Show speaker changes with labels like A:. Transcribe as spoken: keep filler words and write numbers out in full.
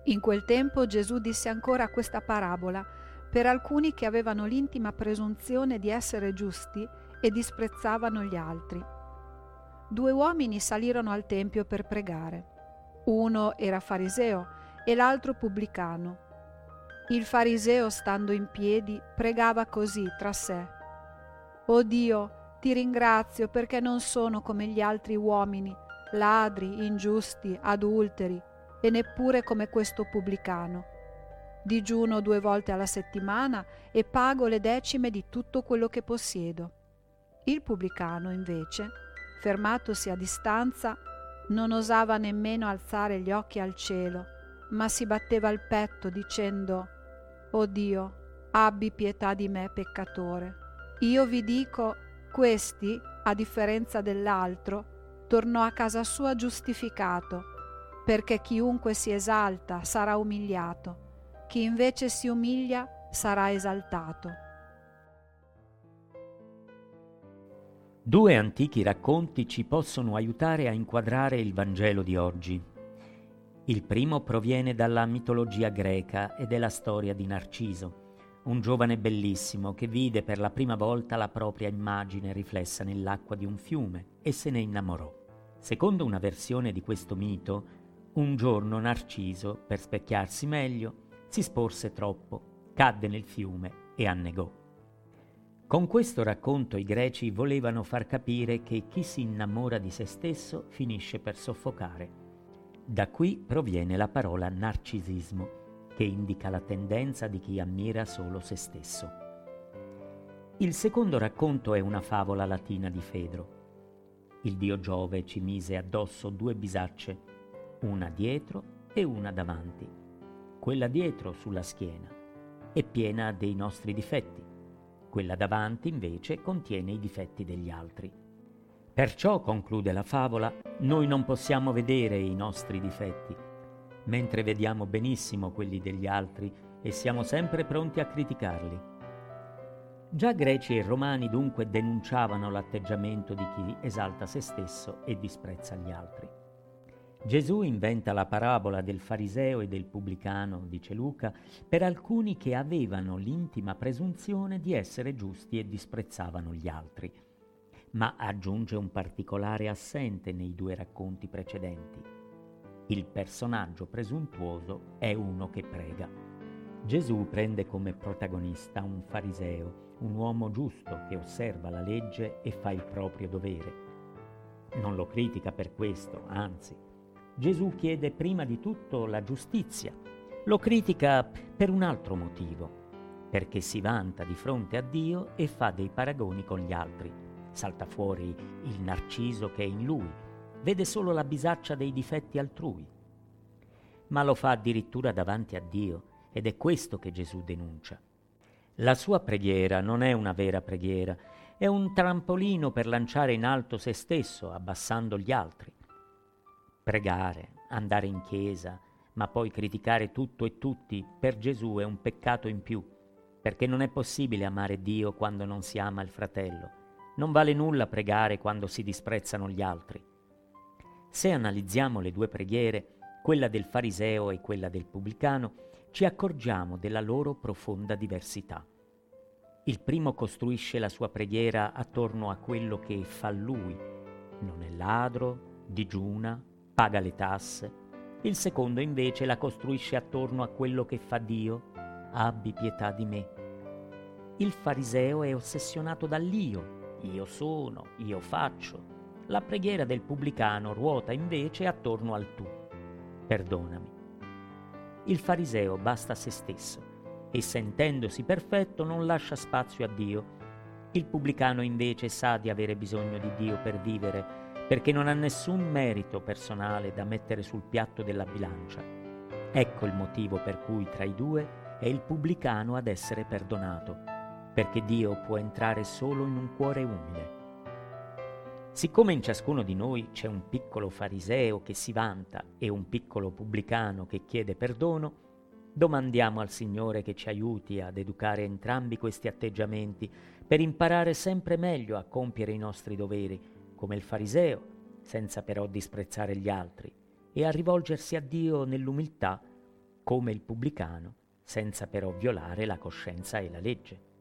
A: In quel tempo Gesù disse ancora questa parabola per alcuni che avevano l'intima presunzione di essere giusti e disprezzavano gli altri. Due uomini salirono al tempio per pregare. Uno era fariseo e l'altro pubblicano. Il fariseo, stando in piedi, pregava così tra sé: «O Dio, ti ringrazio perché non sono come gli altri uomini, ladri, ingiusti, adulteri, e neppure come questo pubblicano. Digiuno due volte alla settimana e pago le decime di tutto quello che possiedo». Il pubblicano, invece, fermatosi a distanza, non osava nemmeno alzare gli occhi al cielo, ma si batteva il petto dicendo: «O Dio, abbi pietà di me peccatore». Io vi dico, questi, a differenza dell'altro, tornò a casa sua giustificato, perché chiunque si esalta sarà umiliato, chi invece si umilia sarà esaltato.
B: Due antichi racconti ci possono aiutare a inquadrare il Vangelo di oggi. Il primo proviene dalla mitologia greca ed è la storia di Narciso, un giovane bellissimo che vide per la prima volta la propria immagine riflessa nell'acqua di un fiume e se ne innamorò. Secondo una versione di questo mito, un giorno Narciso, per specchiarsi meglio, si sporse troppo, cadde nel fiume e annegò. Con questo racconto i greci volevano far capire che chi si innamora di se stesso finisce per soffocare. Da qui proviene la parola narcisismo, che indica la tendenza di chi ammira solo se stesso. Il secondo racconto è una favola latina di Fedro. Il dio Giove ci mise addosso due bisacce, una dietro e una davanti. Quella dietro sulla schiena è piena dei nostri difetti, quella davanti invece contiene i difetti degli altri. Perciò, conclude la favola, noi non possiamo vedere i nostri difetti, mentre vediamo benissimo quelli degli altri e siamo sempre pronti a criticarli. Già greci e romani dunque denunciavano l'atteggiamento di chi esalta se stesso e disprezza gli altri. Gesù inventa la parabola del fariseo e del pubblicano, dice Luca, per alcuni che avevano l'intima presunzione di essere giusti e disprezzavano gli altri. Ma aggiunge un particolare assente nei due racconti precedenti. Il personaggio presuntuoso è uno che prega. Gesù prende come protagonista un fariseo, un uomo giusto che osserva la legge e fa il proprio dovere. Non lo critica per questo, anzi. Gesù chiede prima di tutto la giustizia. Lo critica per un altro motivo, perché si vanta di fronte a Dio e fa dei paragoni con gli altri. Salta fuori il narciso che è in lui, vede solo la bisaccia dei difetti altrui. Ma lo fa addirittura davanti a Dio, ed è questo che Gesù denuncia. La sua preghiera non è una vera preghiera, è un trampolino per lanciare in alto se stesso, abbassando gli altri. Pregare, andare in chiesa, ma poi criticare tutto e tutti, per Gesù è un peccato in più, perché non è possibile amare Dio quando non si ama il fratello. Non vale nulla pregare quando si disprezzano gli altri. Se analizziamo le due preghiere, quella del fariseo e quella del pubblicano, ci accorgiamo della loro profonda diversità. Il primo costruisce la sua preghiera attorno a quello che fa lui. Non è ladro, digiuna, paga le tasse. Il secondo invece la costruisce attorno a quello che fa Dio. Abbi pietà di me. Il fariseo è ossessionato dall'io. Io sono, io faccio. La preghiera del pubblicano ruota invece attorno al tu. Perdonami. Il fariseo basta a se stesso e sentendosi perfetto non lascia spazio a Dio. Il pubblicano invece sa di avere bisogno di Dio per vivere, perché non ha nessun merito personale da mettere sul piatto della bilancia. Ecco il motivo per cui tra i due è il pubblicano ad essere perdonato, perché Dio può entrare solo in un cuore umile. Siccome in ciascuno di noi c'è un piccolo fariseo che si vanta e un piccolo pubblicano che chiede perdono, domandiamo al Signore che ci aiuti ad educare entrambi questi atteggiamenti per imparare sempre meglio a compiere i nostri doveri, come il fariseo, senza però disprezzare gli altri, e a rivolgersi a Dio nell'umiltà, come il pubblicano, senza però violare la coscienza e la legge.